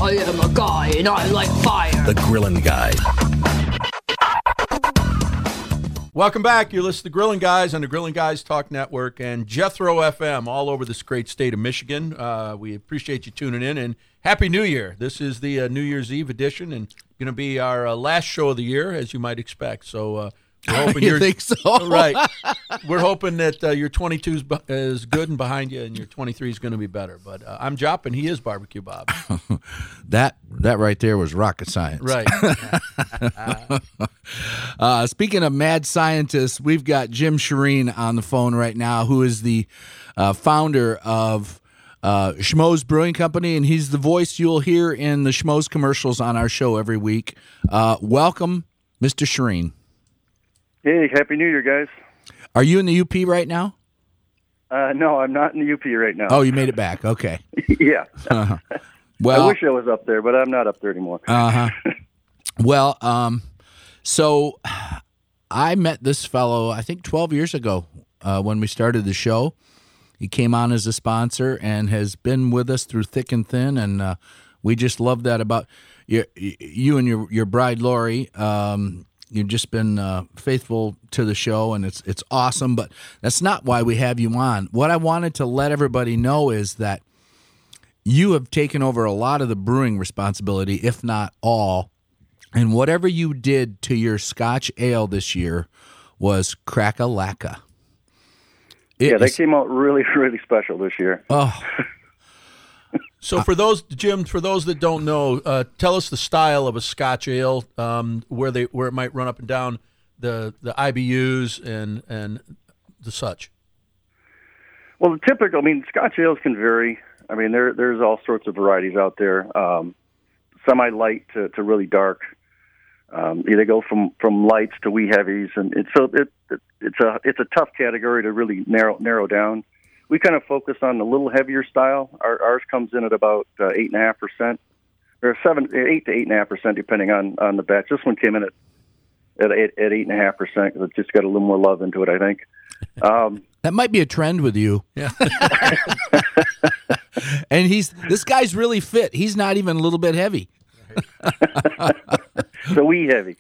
I am a guy and I like fire. The Grillin' Guy. Welcome back. You're listening to Grillin' Guys on the Grillin' Guys Talk Network and Jethro FM all over this great state of Michigan. We appreciate you tuning in, and Happy New Year. This is the New Year's Eve edition and going to be our last show of the year, as you might expect. So we're hoping you think so? Right. We're hoping that your 22 is good and behind you, and your 23 is going to be better. But I'm Jop, and he is Barbecue Bob. That right there was rocket science. Right. Speaking of mad scientists, we've got Jim Shireen on the phone right now, who is the founder of Schmoes Brewing Company, and he's the voice you'll hear in the Schmoes commercials on our show every week. Welcome, Mr. Shireen. Hey, Happy New Year, guys. Are you in the UP right now? No, I'm not in the UP right now. Oh, you made it back. Okay. Yeah. Well, I wish I was up there, but I'm not up there anymore. Well, so I met this fellow, I think 12 years ago when we started the show. He came on as a sponsor and has been with us through thick and thin, and we just love that about you and your bride, Lori. You've just been faithful to the show, and it's awesome, but that's not why we have you on. What I wanted to let everybody know is that you have taken over a lot of the brewing responsibility, if not all, and whatever you did to your Scotch ale this year was crack-a-lacka. They came out really, really special this year. Oh. So for those, Jim, for those that don't know, tell us the style of a Scotch ale, where it might run up and down the IBUs and the such. Well, Scotch ales can vary. I mean, there's all sorts of varieties out there, semi-light to really dark. They go from lights to wee heavies, and it's a tough category to really narrow down. We kind of focus on the little heavier style. Ours comes in at about 8.5%, or 8 to 8.5%, depending on the batch. This one came in at 8.5% because it's just got a little more love into it, I think. That might be a trend with you. Yeah. And this guy's really fit. He's not even a little bit heavy. So wee heavy.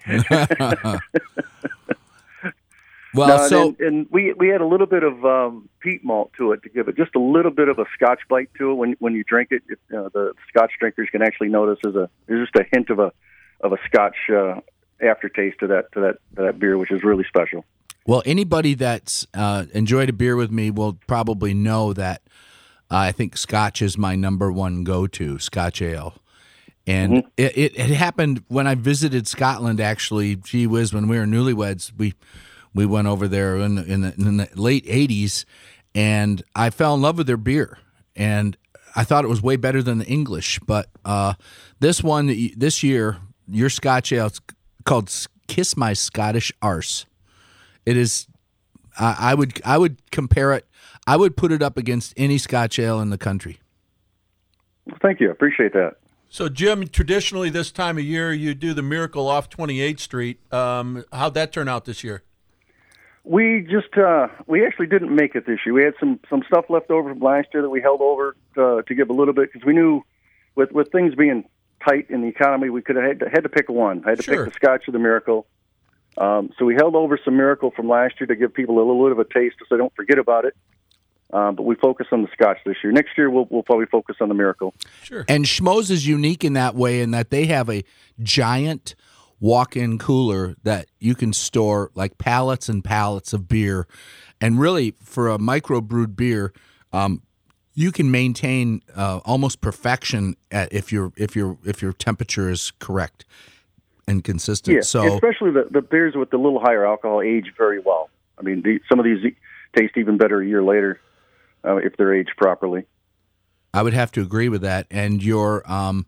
Well, and we had a little bit of peat malt to it to give it just a little bit of a Scotch bite to it. When you drink it, the Scotch drinkers can actually notice there's just a hint of a Scotch aftertaste to that beer, which is really special. Well, anybody that's enjoyed a beer with me will probably know that I think Scotch is my number one go-to, Scotch ale. And it happened when I visited Scotland, actually. Gee whiz, when we were newlyweds, we went over there in the late 80s, and I fell in love with their beer. And I thought it was way better than the English. But this year, your Scotch ale, it's called Kiss My Scottish Arse. It is, I would compare it, I would put it up against any Scotch ale in the country. Well, thank you. I appreciate that. So, Jim, traditionally this time of year, you do the Miracle off 28th Street. How'd that turn out this year? We actually didn't make it this year. We had some stuff left over from last year that we held over to give a little bit because we knew with things being tight in the economy, we could have had to pick one. I had to pick the Scotch or the Miracle. So we held over some Miracle from last year to give people a little bit of a taste so they don't forget about it. But we focus on the Scotch this year. Next year, we'll probably focus on the Miracle. Sure. And Schmoes is unique in that way in that they have a giant walk-in cooler that you can store like pallets and pallets of beer. And really, for a microbrewed beer, you can maintain almost perfection if your temperature is correct and consistent. Yeah, so especially the beers with the little higher alcohol age very well. I mean, some of these taste even better a year later if they're aged properly. I would have to agree with that. And your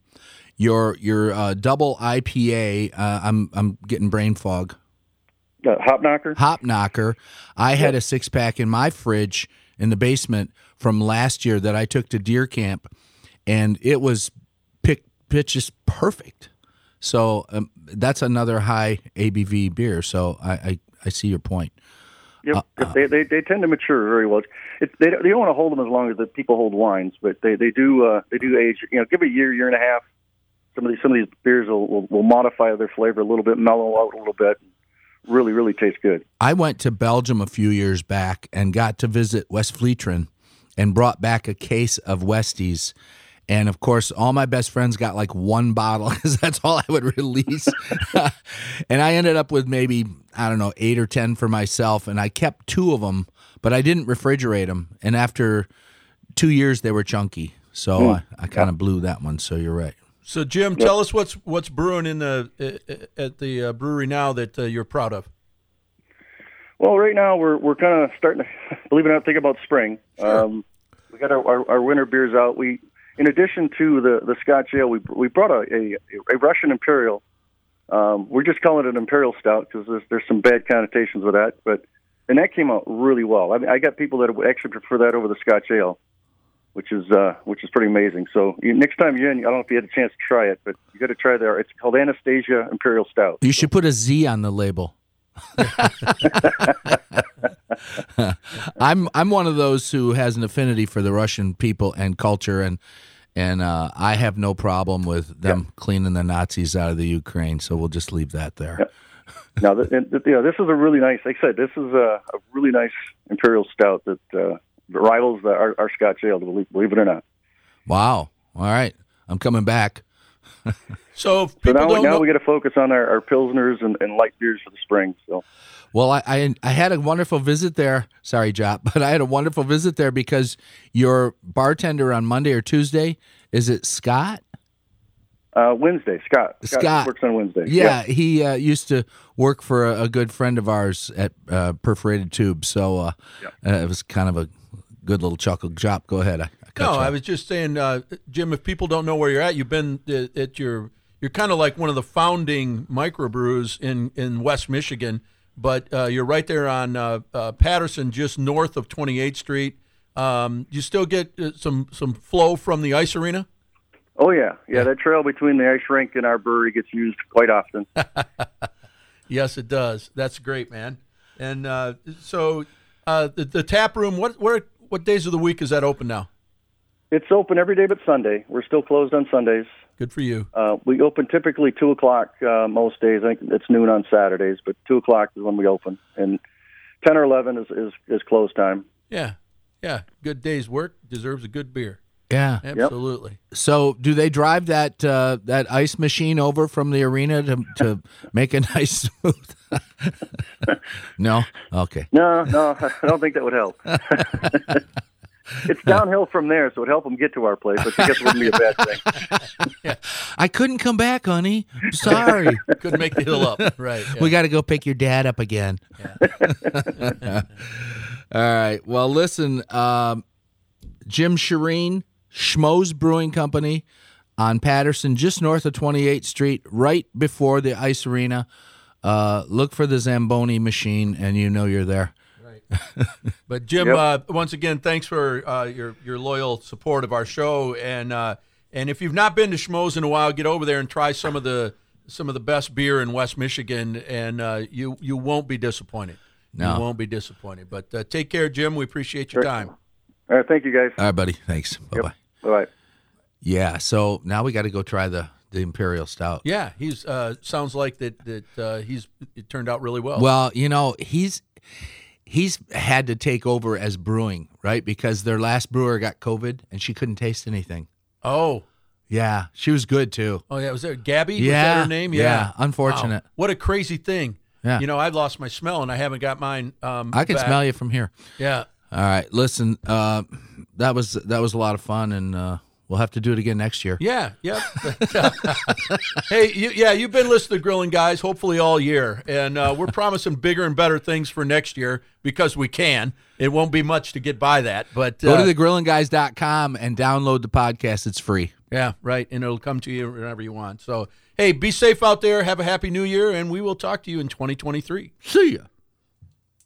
double IPA, I'm getting brain fog. Hop Knocker? Hop Knocker. I had a 6-pack in my fridge in the basement from last year that I took to deer camp, and it was just perfect. So that's another high ABV beer. So I see your point. Yep, they tend to mature very well. They don't want to hold them as long as the people hold wines, but they do age. Give it a year and a half, Some of these beers will modify their flavor a little bit, mellow out a little bit. Really, really tastes good. I went to Belgium a few years back and got to visit West Vlieteren and brought back a case of Westies. And, of course, all my best friends got like one bottle because that's all I would release. And I ended up with maybe, I don't know, 8 or 10 for myself. And I kept 2 of them, but I didn't refrigerate them. And after 2 years, they were chunky. So I kind of blew that one. So you're right. So, Jim, tell us what's brewing at the brewery now that you're proud of. Well, right now we're kind of starting to, believe it or not, think about spring. Sure. We got our winter beers out. In addition to the Scotch ale, we brought a Russian Imperial. We're just calling it an Imperial Stout because there's some bad connotations with that, and that came out really well. I mean, I got people that would actually prefer that over the Scotch ale, which is pretty amazing. So next time you're in, I don't know if you had a chance to try it, but you got to try there. It's called Anastasia Imperial Stout. You should put a Z on the label. I'm one of those who has an affinity for the Russian people and culture, and I have no problem with them cleaning the Nazis out of the Ukraine. So we'll just leave that there. Yep. Now, this is a really nice. Like I said, this is a really nice Imperial Stout that rivals our Scotch ale. Believe it or not. Wow! All right, I'm coming back. So now we got to focus on our Pilsners and light beers for the spring. So. Well, I had a wonderful visit there. Sorry, Jop, but I had a wonderful visit there because your bartender on Monday or Tuesday, is it Scott? Wednesday, Scott works on Wednesday. Yeah, he used to work for a good friend of ours at Perforated Tube, so it was kind of a good little chuckle. Jop, go ahead. I was just saying, Jim, if people don't know where you're at, you've been you're kind of like one of the founding microbrews in West Michigan. But you're right there on Patterson, just north of 28th Street. You still get some flow from the ice arena? Oh, yeah. That trail between the ice rink and our brewery gets used quite often. Yes, it does. That's great, man. And so the tap room, what days of the week is that open now? It's open every day but Sunday. We're still closed on Sundays. Good for you. We open typically 2 o'clock most days. I think it's noon on Saturdays, but 2 o'clock is when we open. And 10 or 11 is close time. Yeah. Good day's work deserves a good beer. Yeah. Absolutely. Yep. So do they drive that ice machine over from the arena to make it nice smooth? No? Okay. No, I don't think that would help. It's downhill from there, so it would help them get to our place, which I guess wouldn't be a bad thing. Yeah. I couldn't come back, honey. Sorry. Couldn't make the hill up. Right. Yeah. We got to go pick your dad up again. Yeah. All right. Well, listen, Jim Shireen, Schmoes Brewing Company on Patterson, just north of 28th Street, right before the ice arena. Look for the Zamboni machine, and you know you're there. But Jim, once again, thanks for your loyal support of our show, and if you've not been to Schmoes in a while, get over there and try some of the best beer in West Michigan, and you won't be disappointed. No. You won't be disappointed. But take care, Jim. We appreciate your time. All right, thank you, guys. All right, buddy. Thanks. Bye-bye. Yep. Bye-bye. Yeah, so now we got to go try the Imperial Stout. Yeah, he's sounds like it turned out really well. Well, he's had to take over as brewing, right? Because their last brewer got COVID and she couldn't taste anything. Oh. Yeah, she was good too. Oh, yeah. Was that Gabby? Yeah. Was that her name? Yeah. Unfortunate. Wow. What a crazy thing. Yeah. I've lost my smell and I haven't got mine I can back. smell you from here. Yeah. All right. Listen, that was a lot of fun, and we'll have to do it again next year. Yeah. Hey, you've been listening to Grilling Guys hopefully all year, and we're promising bigger and better things for next year because we can. It won't be much to get by that, but go to thegrillandguys.com and download the podcast. It's free. Yeah, right, and it'll come to you whenever you want. So, hey, be safe out there. Have a happy New Year, and we will talk to you in 2023. See ya.